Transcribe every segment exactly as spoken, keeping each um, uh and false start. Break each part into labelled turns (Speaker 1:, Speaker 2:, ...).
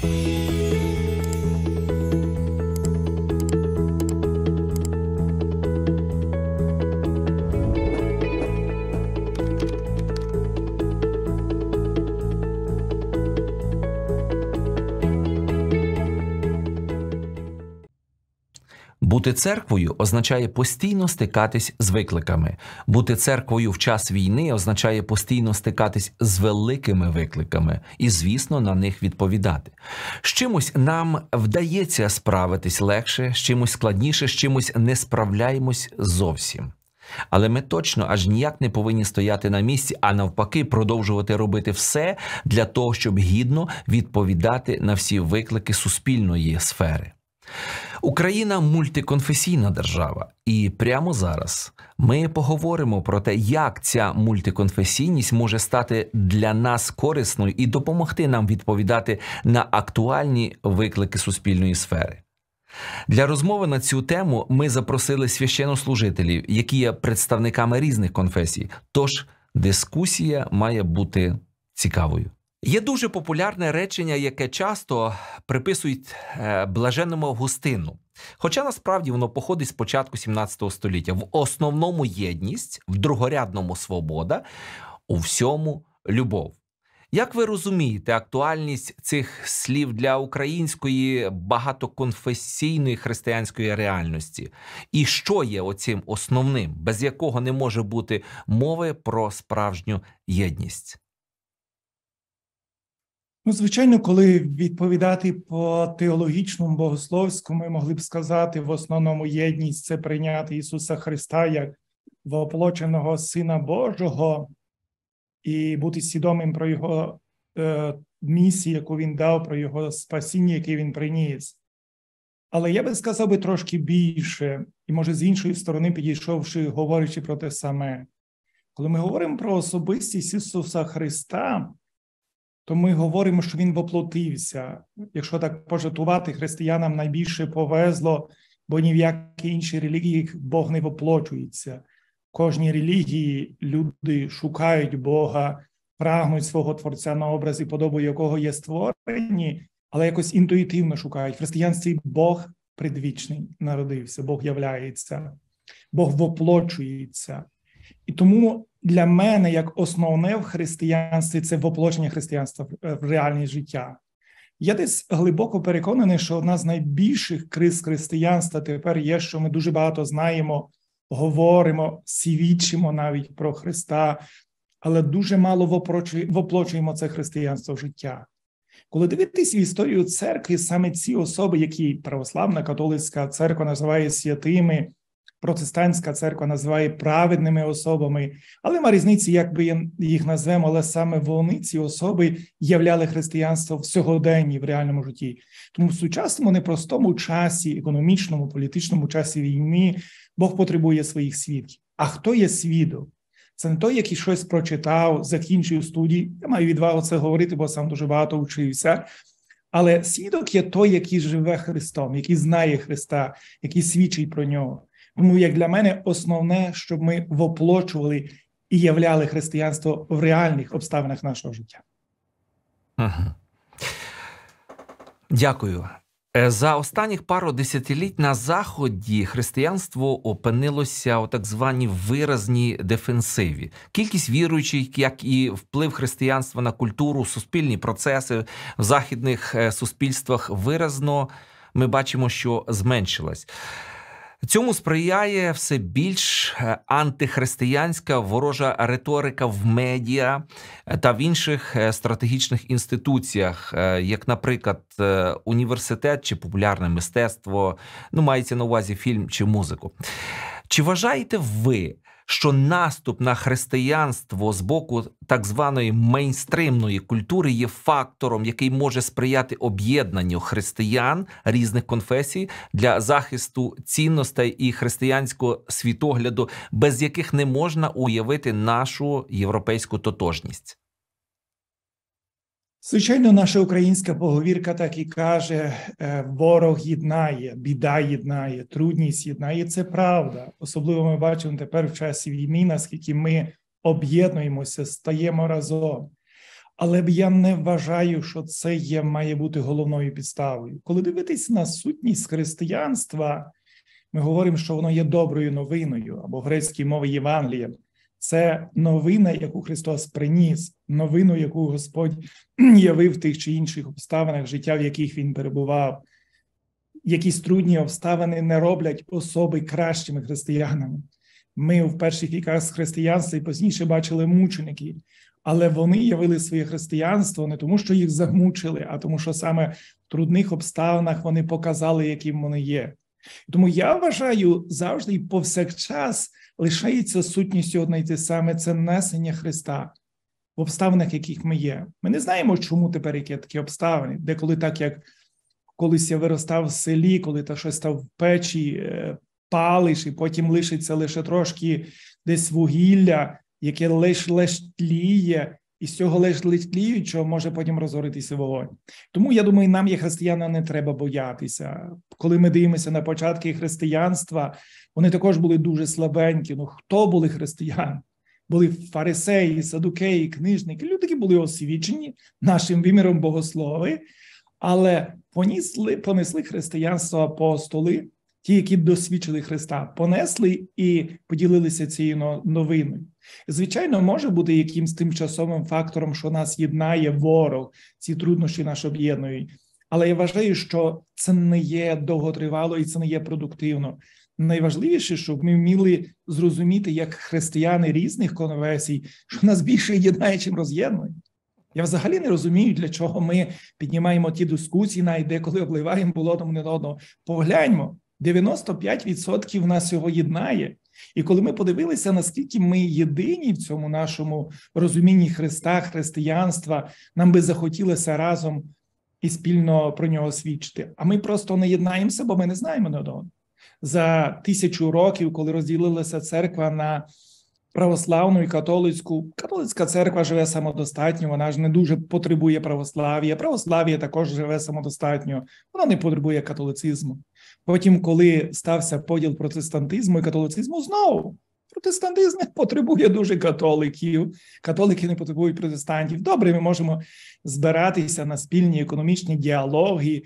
Speaker 1: Бути церквою означає постійно стикатись з викликами. Бути церквою в час війни означає постійно стикатись з великими викликами і, звісно, на них відповідати. З чимось нам вдається справитись легше, з чимось складніше, з чимось не справляємось зовсім. Але ми точно аж ніяк не повинні стояти на місці, а навпаки продовжувати робити все для того, щоб гідно відповідати на всі виклики суспільної сфери. Україна – мультиконфесійна держава, і прямо зараз ми поговоримо про те, як ця мультиконфесійність може стати для нас корисною і допомогти нам відповідати на актуальні виклики суспільної сфери. Для розмови на цю тему ми запросили священнослужителів, які є представниками різних конфесій, тож дискусія має бути цікавою. Є дуже популярне речення, яке часто приписують блаженному Августину. Хоча насправді воно походить з початку сімнадцятого століття. В основному єдність, в другорядному свобода, у всьому любов. Як ви розумієте актуальність цих слів для української багатоконфесійної християнської реальності? І що є оцим основним, без якого не може бути мови про справжню єдність?
Speaker 2: Ну, звичайно, коли відповідати по теологічному, богословському, ми могли б сказати, в основному єдність – це прийняти Ісуса Христа як воплоченого Сина Божого і бути свідомим про Його е, місію, яку Він дав, про Його спасіння, яке Він приніс. Але я би сказав би трошки більше, і може з іншої сторони підійшовши, говорячи про те саме. Коли ми говоримо про особистість Ісуса Христа, то ми говоримо, що Він воплотився. Якщо так пожартувати, християнам найбільше повезло, бо ні в якій іншій релігії Бог не воплочується. В кожній релігії люди шукають Бога, прагнуть свого Творця на образ і подобу якого є створені, але якось інтуїтивно шукають. В християнстві Бог предвічний народився, Бог являється, Бог воплочується. І тому для мене, як основне в християнстві, це воплочення християнства в реальне життя. Я десь глибоко переконаний, що одна з найбільших криз християнства тепер є, що ми дуже багато знаємо, говоримо, свідчимо навіть про Христа, але дуже мало воплочуємо це християнство в життя. Коли дивитись в історію церкви, саме ці особи, які православна католицька церква називає святими, протестантська церква називає праведними особами, але нема різниці, як би їх назвемо, але саме вони, ці особи, являли християнство в сьогоденні, в реальному житті. Тому в сучасному непростому часі, економічному, політичному часі війни, Бог потребує своїх свідків. А хто є свідок? Це не той, який щось прочитав, закінчив студії. Я маю відвагу це говорити, бо сам дуже багато вчився. Але свідок є той, який живе Христом, який знає Христа, який свідчить про Нього. Тому, як для мене, основне, щоб ми воплочували і являли християнство в реальних обставинах нашого життя.
Speaker 1: Ага. Дякую. За останніх пару десятиліть на Заході християнство опинилося у так званій виразній дефенсиві. Кількість віруючих, як і вплив християнства на культуру, суспільні процеси в західних суспільствах виразно, ми бачимо, що зменшилась. Цьому сприяє все більш антихристиянська ворожа риторика в медіа та в інших стратегічних інституціях, як, наприклад, університет чи популярне мистецтво, ну, мається на увазі фільм чи музику. Чи вважаєте ви, що наступ на християнство з боку так званої мейнстримної культури є фактором, який може сприяти об'єднанню християн різних конфесій для захисту цінностей і християнського світогляду, без яких не можна уявити нашу європейську тотожність?
Speaker 2: Звичайно, наша українська поговірка так і каже: ворог єднає, біда єднає, трудність єднає. Це правда. Особливо ми бачимо тепер в часі війни, наскільки ми об'єднуємося, стаємо разом. Але б я не вважаю, що це є, має бути головною підставою. Коли дивитись на сутність християнства, ми говоримо, що воно є доброю новиною, або в грецькій мові Євангелієм. Це новина, яку Христос приніс, новину, яку Господь явив в тих чи інших обставинах життя, в яких Він перебував. Якісь трудні обставини не роблять особи кращими християнами. Ми в перших віках з християнства і пізніше бачили мучеників, але вони явили своє християнство не тому, що їх замучили, а тому, що саме в трудних обставинах вони показали, яким вони є. Тому я вважаю, завжди і повсякчас лишається сутністю одне й те саме – це несення Христа в обставинах, яких ми є. Ми не знаємо, чому тепер які такі обставини. Деколи так, як колись я виростав в селі, коли та щось там в печі палиш, і потім лишиться лише трошки десь вугілля, яке лиш-лиш тліє, і з цього лиш-лиш тліючого може потім розгоритися вогонь. Тому, я думаю, нам, як християнам, не треба боятися. Коли ми дивимося на початки християнства, вони також були дуже слабенькі. Ну, хто були християни? Були фарисеї, садукеї, книжники. Люди, які були освічені нашим виміром богослови, але понесли, понесли християнство апостоли, ті, які досвідчили Христа, понесли і поділилися цією новиною. Звичайно, може бути якимсь тимчасовим фактором, що нас єднає ворог, ці труднощі нас об'єднують. Але я вважаю, що це не є довготривало і це не є продуктивно. Найважливіше, щоб ми вміли зрозуміти, як християни різних конфесій, що нас більше єднає, чим роз'єднує. Я взагалі не розумію, для чого ми піднімаємо ті дискусії, навіть деколи обливаємо болотом один одного. Погляньмо, дев'яносто п'ять відсотків нас його єднає. І коли ми подивилися, наскільки ми єдині в цьому нашому розумінні Христа, християнства, нам би захотілося разом і спільно про нього свідчити. А ми просто не єднаємося, бо ми не знаємо один одного. За тисячу років, коли розділилася церква на православну і католицьку, католицька церква живе самодостатньо, вона ж не дуже потребує православ'я, православ'я також живе самодостатньо, вона не потребує католицизму. Потім, коли стався поділ протестантизму і католицизму, знову протестантизм не потребує дуже католиків, католики не потребують протестантів. Добре, ми можемо збиратися на спільні економічні діалоги,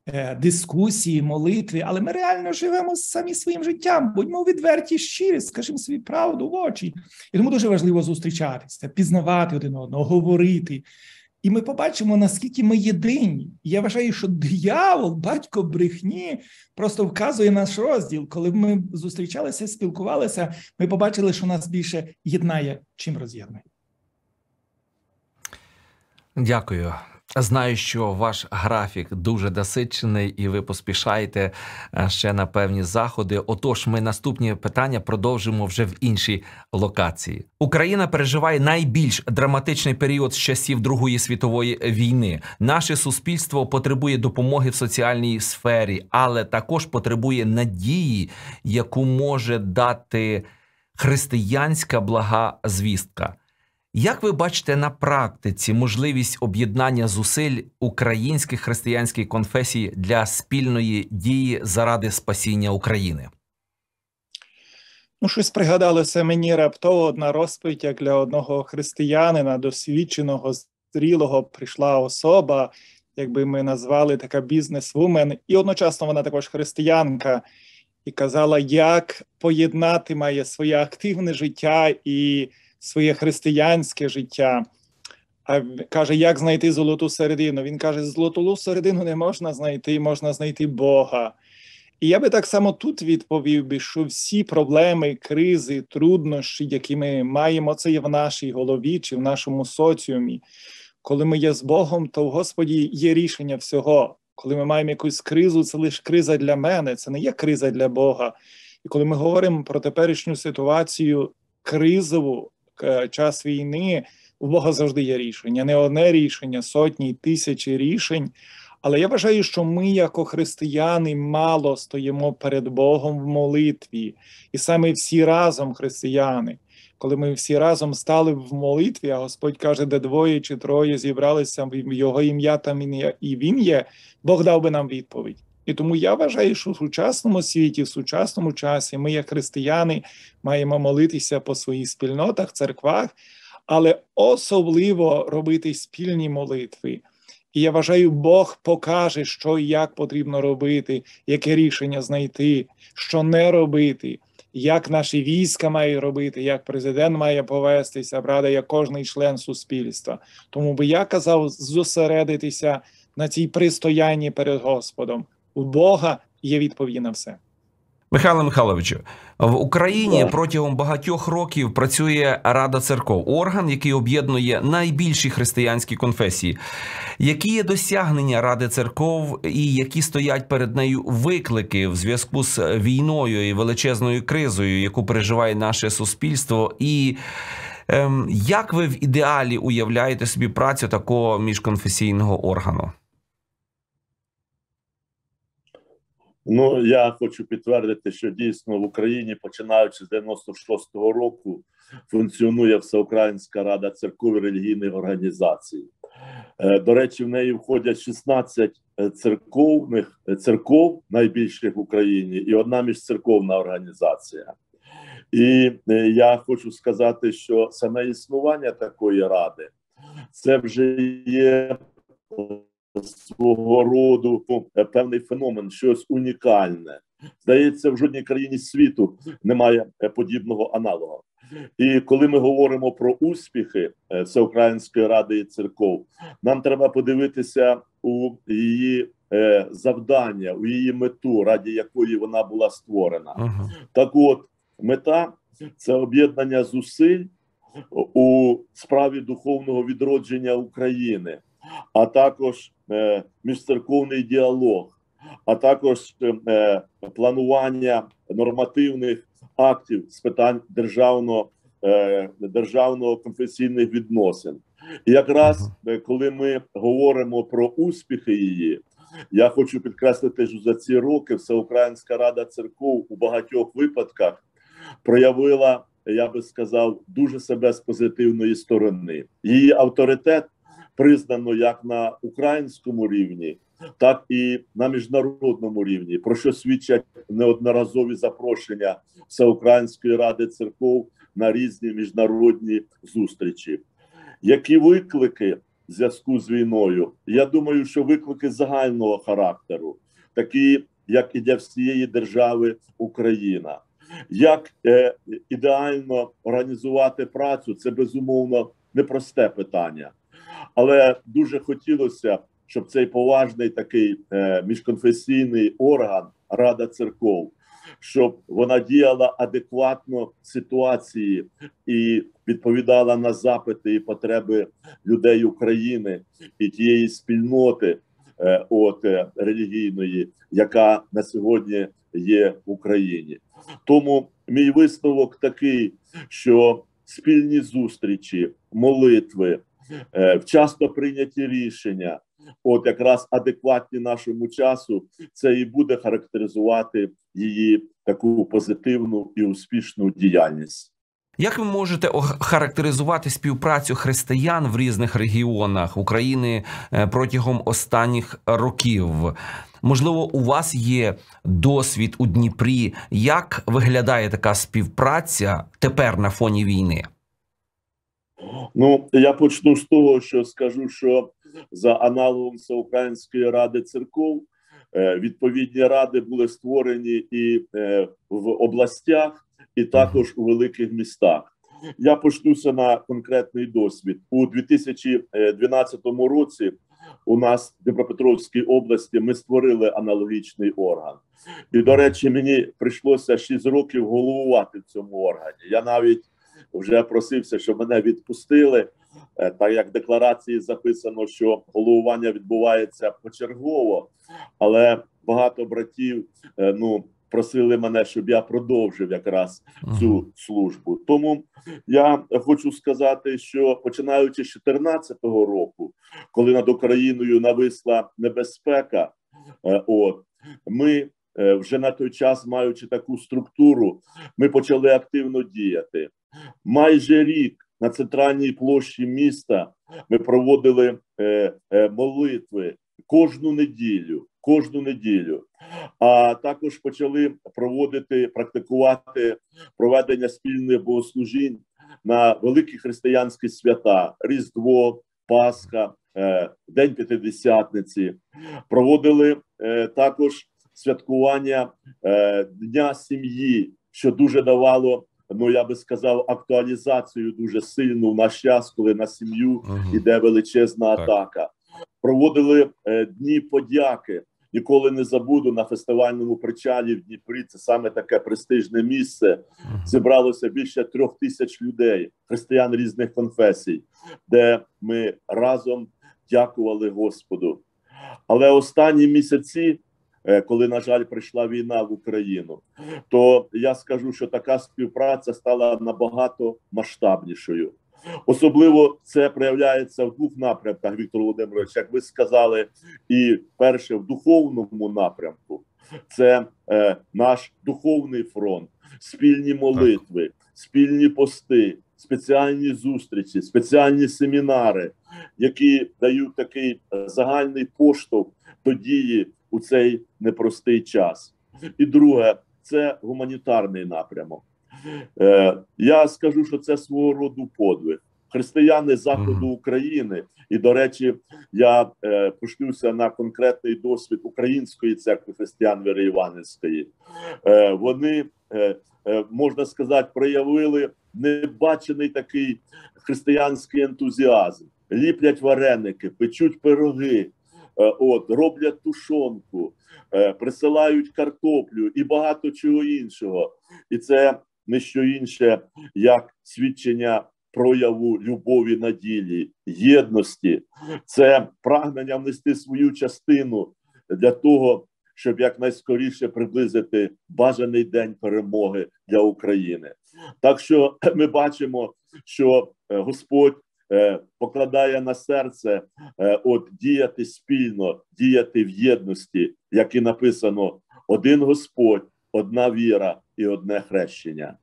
Speaker 2: дискусії, молитви, але ми реально живемо самі своїм життям, будьмо відверті, щирі, скажімо собі правду в очі. І тому дуже важливо зустрічатися, пізнавати один одного, говорити. І ми побачимо, наскільки ми єдині. І я вважаю, що диявол, батько брехні, просто вказує наш розділ. Коли ми зустрічалися, спілкувалися, ми побачили, що нас більше єднає, чим роз'єднує.
Speaker 1: Дякую. Знаю, що ваш графік дуже насичений і ви поспішаєте ще на певні заходи. Отож, ми наступні питання продовжимо вже в іншій локації. Україна переживає найбільш драматичний період з часів Другої світової війни. Наше суспільство потребує допомоги в соціальній сфері, але також потребує надії, яку може дати християнська блага звістка. Як ви бачите на практиці можливість об'єднання зусиль українських християнських конфесій для спільної дії заради спасіння України?
Speaker 3: Ну, щось пригадалося мені раптово одна розповідь, як для одного християнина, досвідченого, зрілого, прийшла особа, якби ми назвали така бізнес-вумен, і одночасно вона також християнка, і казала, як поєднати має своє активне життя і своє християнське життя. А каже, як знайти золоту середину? Він каже, золоту середину не можна знайти, можна знайти Бога. І я би так само тут відповів би, що всі проблеми, кризи, труднощі, які ми маємо, це є в нашій голові чи в нашому соціумі. Коли ми є з Богом, то в Господі є рішення всього. Коли ми маємо якусь кризу, це лише криза для мене, це не є криза для Бога. І коли ми говоримо про теперішню ситуацію кризову, час війни, у Бога завжди є рішення. Не одне рішення, сотні, тисячі рішень. Але я вважаю, що ми, як християни, мало стоїмо перед Богом в молитві. І саме всі разом християни. Коли ми всі разом стали в молитві, а Господь каже, де двоє чи троє зібралися в Його ім'я, там і Він є, Бог дав би нам відповідь. І тому я вважаю, що в сучасному світі, в сучасному часі ми, як християни, маємо молитися по своїх спільнотах, церквах, але особливо робити спільні молитви. І я вважаю, Бог покаже, що і як потрібно робити, яке рішення знайти, що не робити, як наші війська мають робити, як президент має повестися, правда, як кожний член суспільства. Тому би я казав зосередитися на цій пристоянні перед Господом. У Бога є відповідь на все.
Speaker 1: Михайло Михайловичу, в Україні протягом багатьох років працює Рада церков, орган, який об'єднує найбільші християнські конфесії. Які є досягнення Ради церков і які стоять перед нею виклики в зв'язку з війною і величезною кризою, яку переживає наше суспільство? І ем, як ви в ідеалі уявляєте собі працю такого міжконфесійного органу?
Speaker 4: Ну, я хочу підтвердити, що дійсно в Україні, починаючи з дев'яносто шостого року, функціонує Всеукраїнська Рада церков і релігійних організацій. До речі, в неї входять шістнадцять церковних церков, найбільших в Україні, і одна міжцерковна організація. І я хочу сказати, що саме існування такої ради – це вже є свого роду ну, певний феномен, щось унікальне. Здається, в жодній країні світу немає подібного аналога. І коли ми говоримо про успіхи Всеукраїнської Ради і церков, нам треба подивитися у її е, завдання, у її мету, раді якої вона була створена. Uh-huh. Так от, мета – це об'єднання зусиль у справі духовного відродження України, а також е, міжцерковний діалог, а також е, планування нормативних актів з питань державного, е, державного конфесійних відносин. І якраз, е, коли ми говоримо про успіхи її, я хочу підкреслити, що за ці роки Всеукраїнська Рада церков у багатьох випадках проявила, я би сказав, дуже себе з позитивної сторони. Її авторитет признано як на українському рівні, так і на міжнародному рівні, про що свідчать неодноразові запрошення Всеукраїнської Ради церков на різні міжнародні зустрічі. Які виклики в зв'язку з війною? Я думаю, що виклики загального характеру, такі, як і для всієї держави Україна. Як е, ідеально організувати працю – це, безумовно, непросте питання. Але дуже хотілося, щоб цей поважний такий е, міжконфесійний орган, Рада церков, щоб вона діяла адекватно ситуації і відповідала на запити і потреби людей України і тієї спільноти е, от, е, релігійної, яка на сьогодні є в Україні. Тому мій висновок такий, що спільні зустрічі, молитви, вчасно прийняті рішення, от якраз адекватні нашому часу, це і буде характеризувати її таку позитивну і успішну діяльність.
Speaker 1: Як ви можете охарактеризувати співпрацю християн в різних регіонах України протягом останніх років? Можливо, у вас є досвід у Дніпрі. Як виглядає така співпраця тепер на фоні війни?
Speaker 4: Ну, я почну з того, що скажу, що за аналогом Всеукраїнської Ради церков відповідні ради були створені і в областях, і також у великих містах. Я почнуся на конкретний досвід. У дві тисячі дванадцятому році у нас в Дніпропетровській області ми створили аналогічний орган. І, до речі, мені прийшлося шість років головувати в цьому органі. Я навіть вже просився, щоб мене відпустили, так як в декларації записано, що головування відбувається почергово, але багато братів ну, просили мене, щоб я продовжив якраз цю службу. Тому я хочу сказати, що починаючи з дві тисячі чотирнадцятого року, коли над Україною нависла небезпека, от, ми вже на той час, маючи таку структуру, ми почали активно діяти. Майже рік на центральній площі міста ми проводили е, е, молитви кожну неділю, кожну неділю. А також почали проводити, практикувати проведення спільних богослужінь на великі християнські свята, Різдво, Пасха, День П'ятидесятниці. Проводили також святкування Дня сім'ї, що дуже давало, ну я би сказав, актуалізацію дуже сильну в наш час, коли на сім'ю йде величезна
Speaker 1: так.
Speaker 4: атака. Проводили Дні подяки. Ніколи не забуду, на фестивальному причалі в Дніпрі, це саме таке престижне місце, зібралося більше трьох тисяч людей, християн різних конфесій, де ми разом дякували Господу. Але останні місяці, коли, на жаль, прийшла війна в Україну, то я скажу, що така співпраця стала набагато масштабнішою. Особливо це проявляється в двох напрямках, Віктор Володимирович, як ви сказали, і перше в духовному напрямку. Це е, наш духовний фронт, спільні молитви, спільні пости, спеціальні зустрічі, спеціальні семінари, які дають такий загальний поштовх до дії у цей непростий час. І друге, це гуманітарний напрямок. Е, я скажу, що це свого роду подвиг. Християни Заходу України, і, до речі, я е, пошлюся на конкретний досвід Української церкви християн Віри Іванівської. Е, вони, е, е, можна сказати, проявили небачений такий християнський ентузіазм. Ліплять вареники, печуть пироги, е, от, роблять тушонку, е, присилають картоплю і багато чого іншого. І це не що інше, як свідчення прояву любові на ділі, єдності. Це прагнення внести свою частину для того, щоб якнайскоріше приблизити бажаний день перемоги для України. Так що ми бачимо, що Господь покладає на серце от діяти спільно, діяти в єдності, як і написано: один Господь, одна віра і одне хрещення.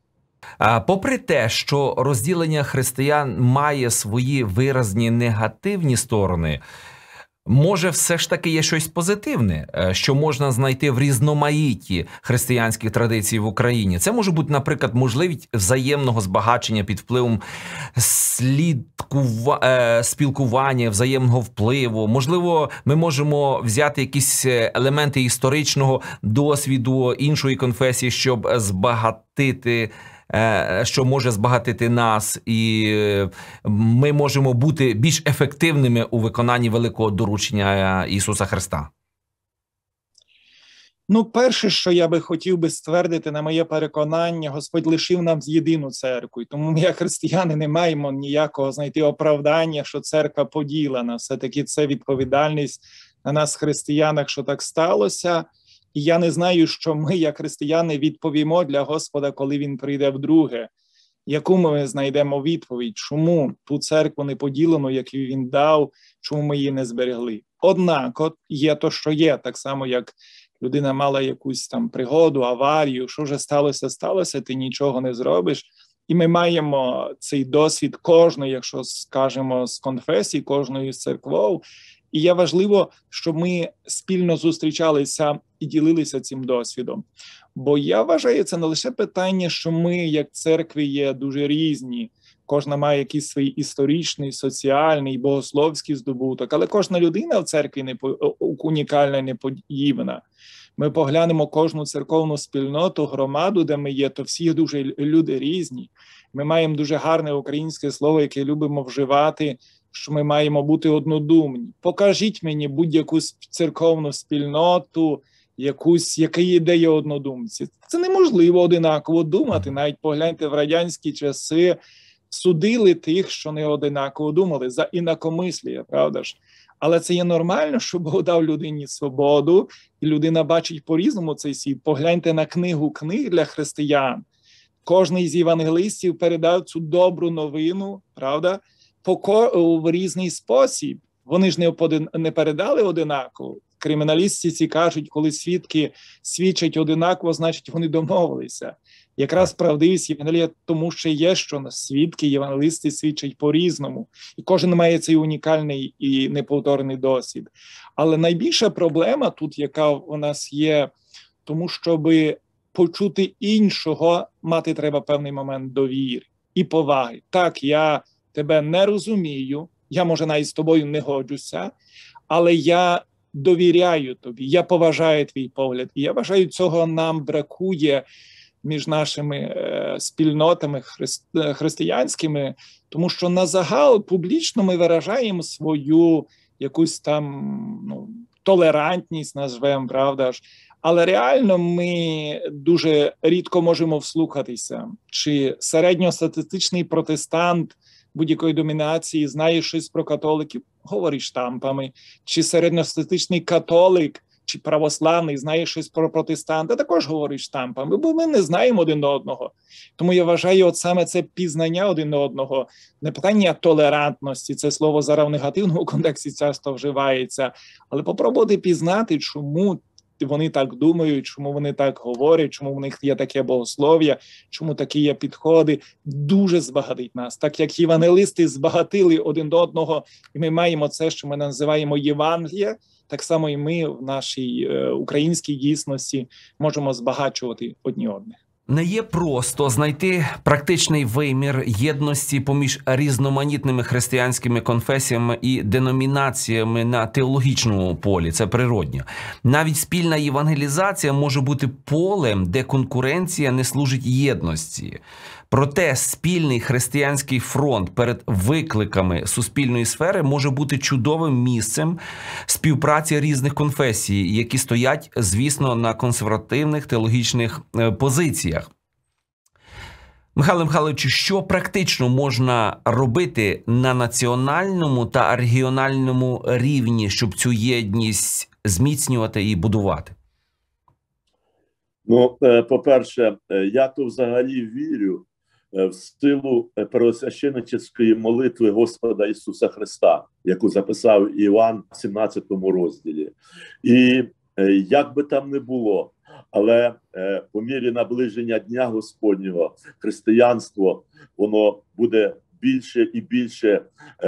Speaker 1: Попри те, що розділення християн має свої виразні негативні сторони, може все ж таки є щось позитивне, що можна знайти в різноманітті християнських традицій в Україні. Це може бути, наприклад, можливість взаємного збагачення під впливом слідкува... спілкування, взаємного впливу. Можливо, ми можемо взяти якісь елементи історичного досвіду іншої конфесії, щоб збагатити, що може збагатити нас, і ми можемо бути більш ефективними у виконанні великого доручення Ісуса Христа.
Speaker 3: Ну, перше, що я би хотів би ствердити, на моє переконання, Господь лишив нам єдину церкву. І тому ми, як християни, не маємо ніякого знайти оправдання, що церква поділена. Все-таки це відповідальність на нас, християнах, що так сталося. І я не знаю, що ми, як християни, відповімо для Господа, коли Він прийде вдруге. Яку ми знайдемо відповідь? Чому ту церкву не поділену, яку Він дав, чому ми її не зберегли? Однак, от є то, що є, так само, як людина мала якусь там пригоду, аварію, що вже сталося, сталося, ти нічого не зробиш. І ми маємо цей досвід кожної, якщо скажемо, з конфесій, кожної з церков. І є важливо, щоб ми спільно зустрічалися і ділилися цим досвідом. Бо я вважаю, це не лише питання, що ми, як церкви, є дуже різні. Кожна має якийсь свій історичний, соціальний, богословський здобуток. Але кожна людина в церкві не унікальна, неподібна. Ми поглянемо кожну церковну спільноту, громаду, де ми є, то всі дуже люди різні. Ми маємо дуже гарне українське слово, яке любимо вживати, що ми маємо бути однодумні. Покажіть мені будь-яку церковну спільноту, якусь, яка ідея однодумці. Це неможливо одинаково думати. Навіть погляньте, в радянські часи судили тих, що не одинаково думали, за інакомислія, правда ж? Але це є нормально, що Бог дав людині свободу, і людина бачить по-різному цей світ. Погляньте на книгу книг для християн. Кожний з євангелистів передав цю добру новину, правда, в різний спосіб. Вони ж не, один, не передали одинаково. Криміналістиці кажуть, коли свідки свідчать одинаково, значить вони домовилися. Якраз правдивість Євангелія тому, що є, що свідки, євангелисти свідчать по-різному. І кожен має цей унікальний і неповторний досвід. Але найбільша проблема тут, яка у нас є, тому щоб почути іншого, мати треба певний момент довіри. і поваги. Так, я тебе не розумію, я, може, навіть з тобою не годжуся, але я довіряю тобі, я поважаю твій погляд. І я вважаю, цього нам бракує між нашими е, спільнотами хри- християнськими, тому що на загал публічно ми виражаємо свою якусь там, ну, толерантність, назвемо, правда ж, але реально ми дуже рідко можемо вслухатися, чи середньостатистичний протестант будь-якої домінації знає щось про католиків, говорить штампами, чи середньостатистичний католик, чи православний знає щось про протестанта, також говорить штампами, бо ми не знаємо один одного. Тому я вважаю, от саме це пізнання один одного, не питання толерантності, це слово зараз в негативному контексті часто вживається, але попробувати пізнати, чому вони так думають, чому вони так говорять, чому в них є таке богослов'я, чому такі є підходи, дуже збагатить нас. Так як євангелисти збагатили один до одного, і ми маємо це, що ми називаємо Євангеліє, так само і ми в нашій е, українській дійсності можемо збагачувати одні одних.
Speaker 1: Не є просто знайти практичний вимір єдності поміж різноманітними християнськими конфесіями і деномінаціями на теологічному полі. Це природньо. Навіть спільна євангелізація може бути полем, де конкуренція не служить єдності. Проте спільний християнський фронт перед викликами суспільної сфери може бути чудовим місцем співпраці різних конфесій, які стоять, звісно, на консервативних теологічних позиціях. Михайло Михайловичу, що практично можна робити на національному та регіональному рівні, щоб цю єдність зміцнювати і будувати?
Speaker 4: Ну, по-перше, я то взагалі вірю в силу первосвященническої молитви Господа Ісуса Христа, яку записав Іван в сімнадцятому розділі. І як би там не було, але по мірі наближення Дня Господнього християнство, воно буде більше і більше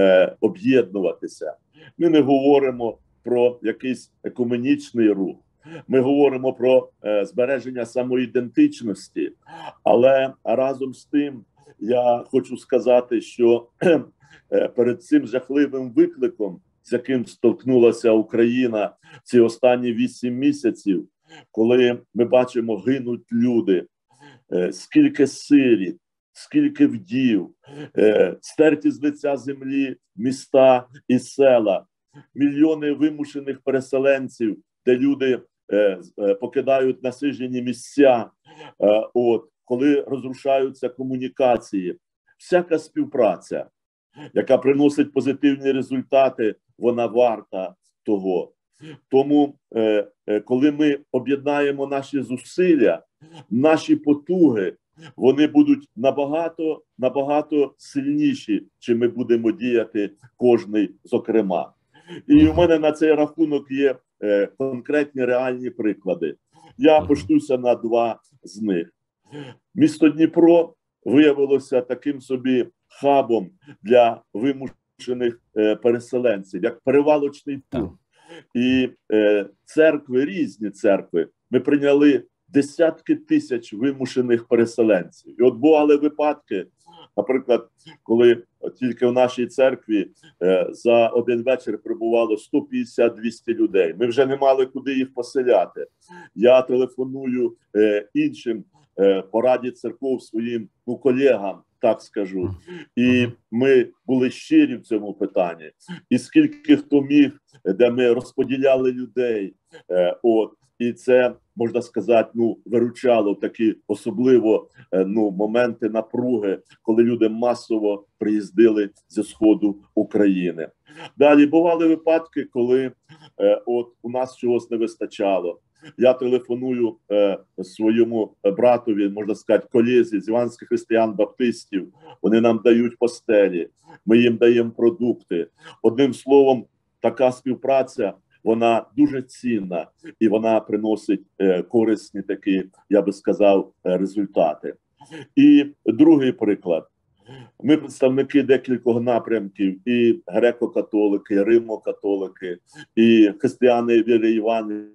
Speaker 4: об'єднуватися. Ми не говоримо про якийсь екуменічний рух. Ми говоримо про е, збереження самоідентичності, але разом з тим я хочу сказати, що е, перед цим жахливим викликом, з яким столкнулася Україна ці останні вісім місяців, коли ми бачимо, гинуть люди, е, скільки сиріт, скільки вдів, е, стерті з лиця землі міста і села, мільйони вимушених переселенців, де люди е, е, покидають насиджені місця, е, от, коли розрушаються комунікації. Всяка співпраця, яка приносить позитивні результати, вона варта того. Тому, е, е, коли ми об'єднаємо наші зусилля, наші потуги, вони будуть набагато, набагато сильніші, чим ми будемо діяти кожний зокрема. І в мене на цей рахунок є е, конкретні реальні приклади. Я почнуся на два з них. Місто Дніпро виявилося таким собі хабом для вимушених е, переселенців, як перевалочний пункт. І е, церкви, різні церкви, ми прийняли десятки тисяч вимушених переселенців. І от бували випадки, наприклад, коли тільки в нашій церкві е, за один вечір прибувало сто п'ятдесят - двісті людей. Ми вже не мали куди їх поселяти. Я телефоную е, іншим е, по раді церков своїм ну, колегам, так скажу. І ми були щирі в цьому питанні. І скільки хто міг, де ми розподіляли людей, е, от, і це, можна сказати, ну, виручало такі особливо ну, моменти напруги, коли люди масово приїздили зі сходу України. Далі бували випадки, коли е, от у нас чогось не вистачало. Я телефоную е, своєму братові, можна сказати, колезі з іванських християн-баптистів. Вони нам дають постелі, ми їм даємо продукти. Одним словом, така співпраця, вона дуже цінна і вона приносить е, корисні такі, я би сказав, результати. І другий приклад. Ми представники декількох напрямків, і греко-католики, і римо-католики, і християни віри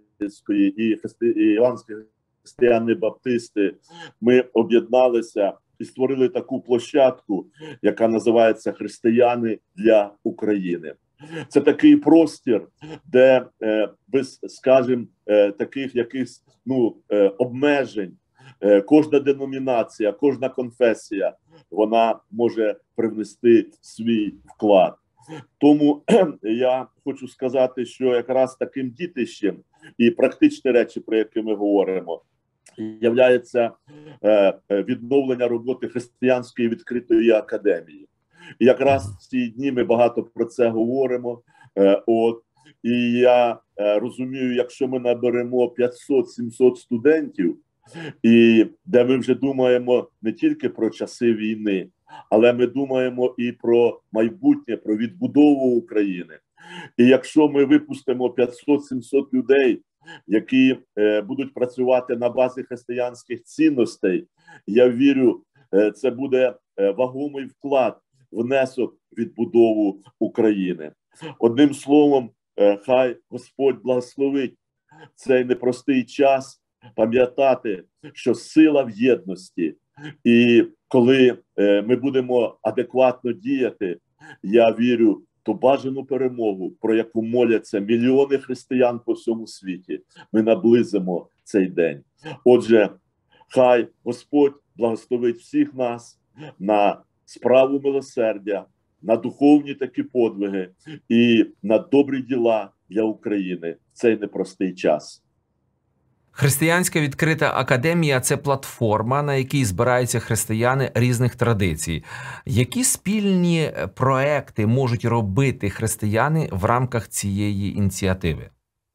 Speaker 4: Івангельської, і, христи... і іванські християни-баптисти. Ми об'єдналися і створили таку площадку, яка називається «Християни для України». Це такий простір, де е, без, скажімо, е, таких якихось ну, е, обмежень, е, кожна деномінація, кожна конфесія, вона може привнести свій вклад. Тому я хочу сказати, що якраз таким дітищем і практичні речі, про які ми говоримо, являється е, відновлення роботи Християнської відкритої академії. І якраз в ці дні ми багато про це говоримо. Е, от, і я е, розумію, якщо ми наберемо п'ятсот-сімсот студентів, і де ми вже думаємо не тільки про часи війни, але ми думаємо і про майбутнє, про відбудову України. І якщо ми випустимо п'ятсот-сімсот людей, які е, будуть працювати на базі християнських цінностей, я вірю, е, це буде е, вагомий вклад, внесок в відбудову України. Одним словом, е, хай Господь благословить цей непростий час, пам'ятати, що сила в єдності. І коли е, ми будемо адекватно діяти, я вірю, ту бажану перемогу, про яку моляться мільйони християн по всьому світі, ми наблизимо цей день. Отже, хай Господь благословить всіх нас на справу милосердя, на духовні такі подвиги і на добрі діла для України в цей непростий час.
Speaker 1: Християнська відкрита академія – це платформа, на якій збираються християни різних традицій. Які спільні проекти можуть робити християни в рамках цієї ініціативи?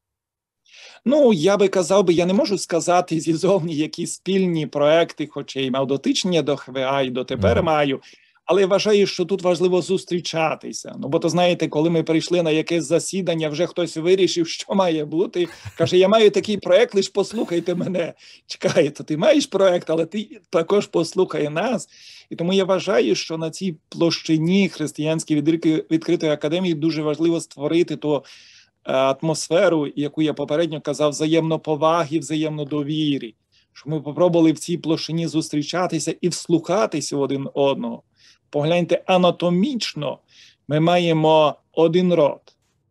Speaker 3: Ну, я би казав, би, я не можу сказати зізовні, які спільні проекти, хоча й мав дотичення до ХВА і дотепер mm. маю, але я вважаю, що тут важливо зустрічатися. Ну, бо то, знаєте, коли ми прийшли на якесь засідання, вже хтось вирішив, що має бути. Каже, я маю такий проект, лише послухайте мене. Чекай, то ти маєш проект, але ти також послухай нас. І тому я вважаю, що на цій площині Християнської відкритої академії дуже важливо створити ту атмосферу, яку я попередньо казав, взаємноповаги, взаємнодовірі. Щоб ми попробували в цій площині зустрічатися і вслухатися один одного. Погляньте, анатомічно ми маємо один рот.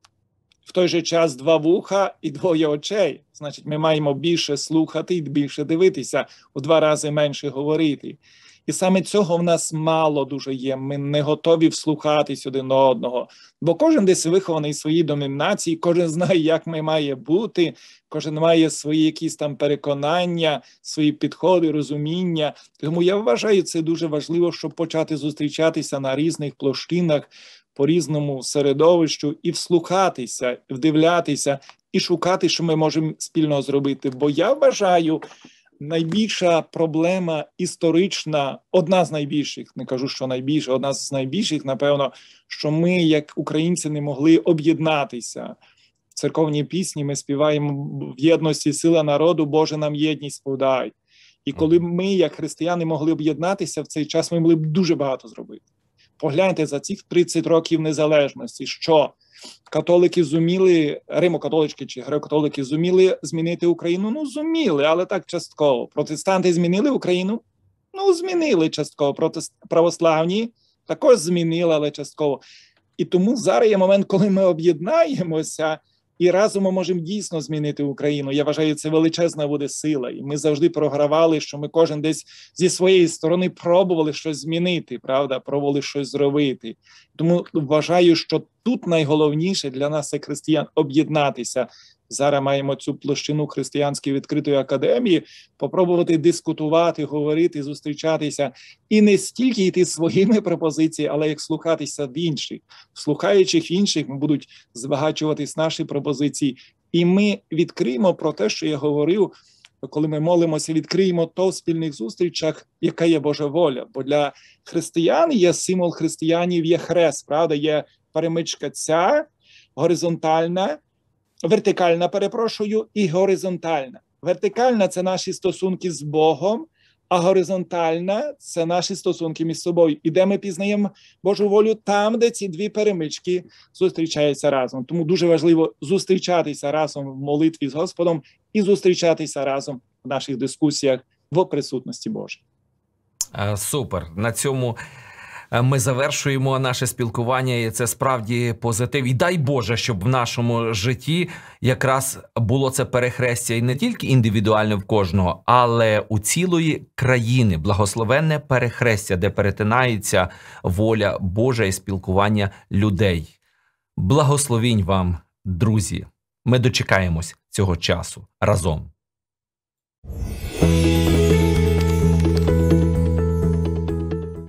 Speaker 3: В той же час два вуха і двоє очей. Значить, ми маємо більше слухати і більше дивитися, у два рази менше говорити. І саме цього в нас мало дуже є. Ми не готові вслухатись один одного. Бо кожен десь вихований в своїй домінації, кожен знає, як ми має бути, кожен має свої якісь там переконання, свої підходи, розуміння. Тому я вважаю, це дуже важливо, щоб почати зустрічатися на різних площинах, по різному середовищу і вслухатися, вдивлятися і шукати, що ми можемо спільно зробити. Бо я вважаю, найбільша проблема історична, одна з найбільших, не кажу, що найбільша, одна з найбільших, напевно, що ми, як українці, не могли об'єднатися. В церковній пісні ми співаємо в єдності сила народу, Боже нам єдність подай. І коли ми, як християни, могли об'єднатися в цей час, ми могли б дуже багато зробити. Погляньте за цих тридцять років незалежності, що католики зуміли, римо-католички чи греко-католики зуміли змінити Україну? Ну, зуміли, але так частково. Протестанти змінили Україну? Ну, змінили частково. Протест... Православні також змінили, але частково. І тому зараз є момент, коли ми об'єднаємося і разом ми можемо дійсно змінити Україну. Я вважаю, це величезна буде сила. І ми завжди програвали, що ми кожен десь зі своєї сторони пробували щось змінити, правда, пробували щось зробити. Тому вважаю, що тут найголовніше для нас, як християн, об'єднатися. Зараз маємо цю площину Християнської відкритої академії, попробувати дискутувати, говорити, зустрічатися і не стільки йти своїми пропозиціями, але як слухатися в інших. Слухаючих інших будуть збагачуватись наші пропозиції. І ми відкриємо про те, що я говорив, коли ми молимося, відкриємо то в спільних зустрічах, яка є Божа воля. Бо для християн є символ християнів, є хрест, правда, є перемичка ця, горизонтальна, вертикальна, перепрошую, і горизонтальна. Вертикальна – це наші стосунки з Богом, а горизонтальна – це наші стосунки між собою. І де ми пізнаємо Божу волю? Там, де ці дві перемички зустрічаються разом. Тому дуже важливо зустрічатися разом в молитві з Господом і зустрічатися разом в наших дискусіях в присутності Божій.
Speaker 1: Е, Супер. На цьому е, ми завершуємо наше спілкування, і це справді позитив. І дай Боже, щоб в нашому житті якраз було це перехрестя і не тільки індивідуально в кожного, але у цілої країни. Благословенне перехрестя, де перетинається воля Божа і спілкування людей. Благословінь вам, друзі. Ми дочекаємось цього часу разом.